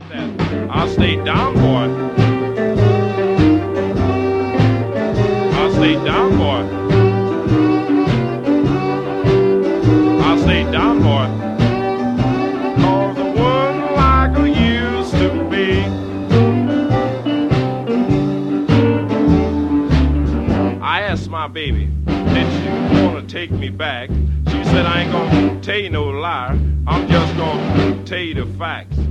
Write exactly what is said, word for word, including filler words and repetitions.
I'll stay down, boy. I'll stay down, boy. I'll stay down, boy. Cause I wasn't like I used to be. I asked my baby, did she want to take me back? She said, I ain't gonna tell you no lie. I'm just gonna tell you the facts.